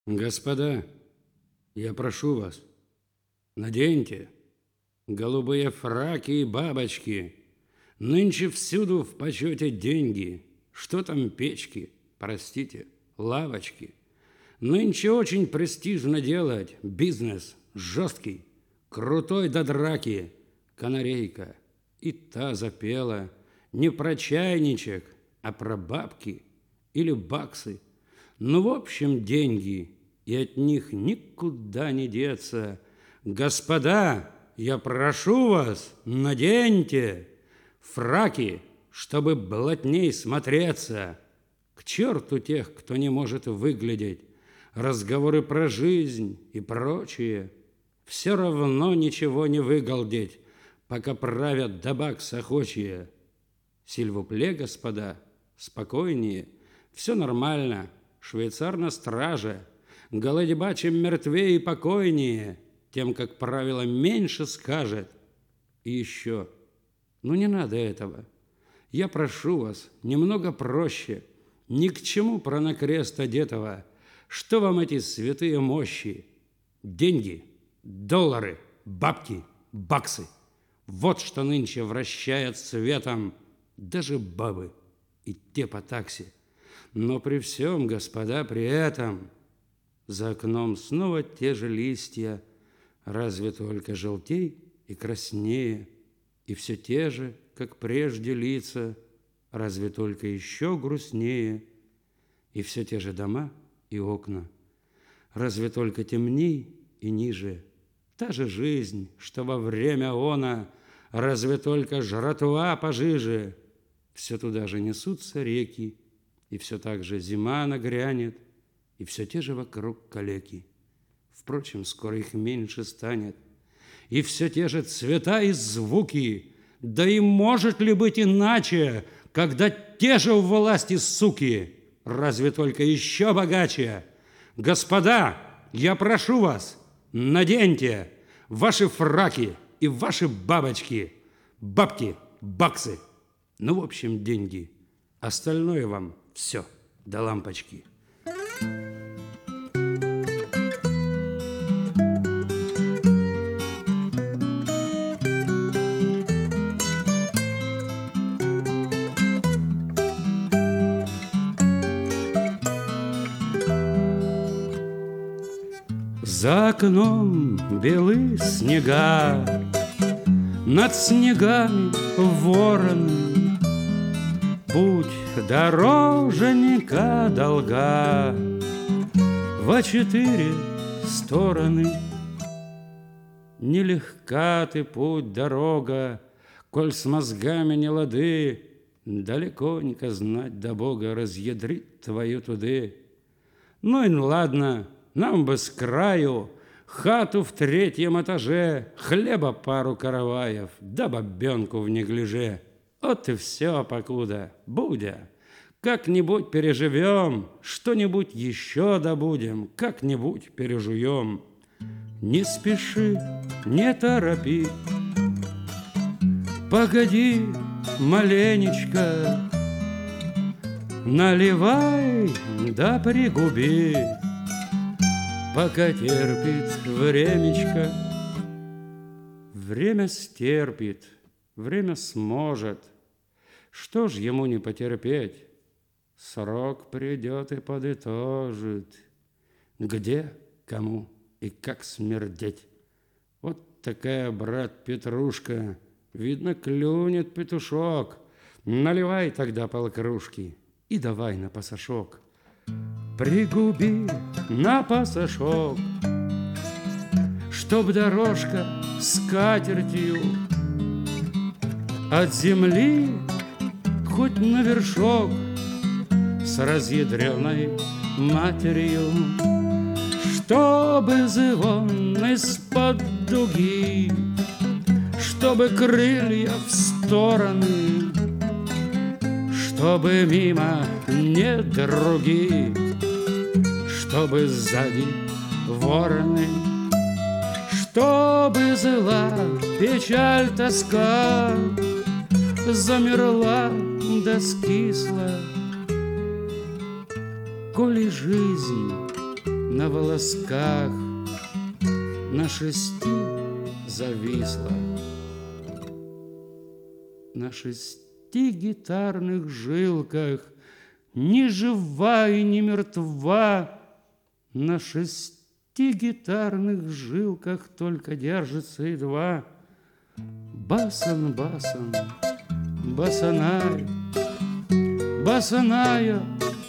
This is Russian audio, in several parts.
Господа, я прошу вас, наденьте голубые фраки и бабочки. Нынче всюду в почете деньги. Что там печки, простите, лавочки. Нынче очень престижно делать бизнес жесткий, крутой до драки. Канарейка и та запела не про чайничек, а про бабки или баксы. Ну, в общем, деньги, и от них никуда не деться. Господа, я прошу вас, наденьте фраки, чтобы блатней смотреться. К черту тех, кто не может выглядеть, разговоры про жизнь и прочее. Все равно ничего не выгалдеть, пока правят до бакса охочие. Сильвупле, господа, спокойнее, все нормально. Швейцар на страже, голодьба, чем мертвее и покойнее, тем, как правило, меньше скажет. И еще, ну не надо этого. Я прошу вас, немного проще, ни к чему про на крест одетого. Что вам эти святые мощи? Деньги, доллары, бабки, баксы. Вот что нынче вращает светом даже бабы и те по такси. Но при всем, господа, при этом за окном снова те же листья, разве только желтей и краснее, и все те же, как прежде, лица, разве только еще грустнее, и все те же дома и окна, разве только темней и ниже. Та же жизнь, что во время она, разве только жратва пожиже. Все туда же несутся реки, и все так же зима нагрянет, и все те же вокруг калеки. Впрочем, скоро их меньше станет. И все те же цвета и звуки. Да и может ли быть иначе, когда те же у власти суки, разве только еще богаче? Господа, я прошу вас, наденьте ваши фраки и ваши бабочки, бабки, баксы, ну, в общем, деньги. Остальное вам все до лампочки. За окном белы снега, над снегами вороны. Путь дороженька долга во 4 стороны. Нелегка ты путь дорога, коль с мозгами не лады, далеконько знать до Бога разъядрит твою туды. Ну и ладно, нам бы с краю хату в 3-м этаже, хлеба пару караваев, да бабенку в неглиже. Вот и все, покуда, Будя. Как-нибудь переживем, что-нибудь еще добудем, как-нибудь пережуем. Не спеши, не торопи, погоди маленечко, наливай да пригуби, пока терпит времечко. Время стерпит, время сможет. Что ж ему не потерпеть? Срок придет и подытожит. Где, кому и как смердеть? Вот такая, брат Петрушка, видно, клюнет петушок. Наливай тогда полкружки и давай на пасашок. Пригуби на пасашок, чтоб дорожка скатертью от земли хоть на вершок с разъядренной матерью, чтобы звон из-под дуги, чтобы крылья в стороны, чтобы мимо не други, чтобы сзади вороны, чтобы зла печаль, тоска замерла да скисла. Коли жизнь на волосках, на 6 зависла, на 6 гитарных жилках, ни жива и ни мертва, на 6 гитарных жилках только держится едва. Басан, басан, басанай, басаная,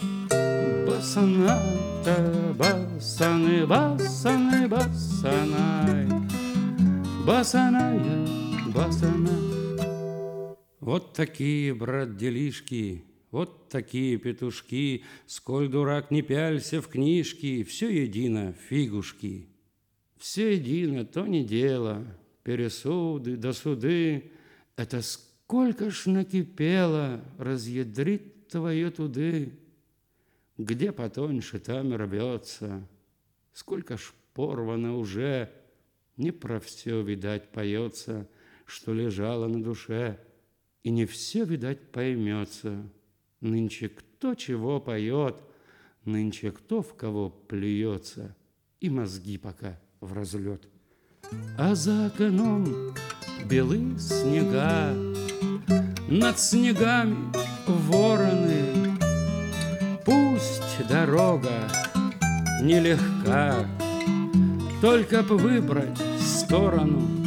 басаната, басаны, басаны, басанай, басаная, басана. Вот такие, брат, делишки, вот такие петушки, сколь дурак не пялься в книжки, все едино фигушки. Все едино, то не дело, пересуды да суды, это сколько ж накипело разъядрить твое туды. Где потоньше, там и рвется, сколько ж порвано уже, не про все, видать, поется, что лежало на душе, и не все, видать, поймется. Нынче кто чего поет, нынче кто в кого плюется, и мозги пока в разлет. А за окном белы снега, над снегами вороны. Пусть дорога нелегка, только б выбрать сторону.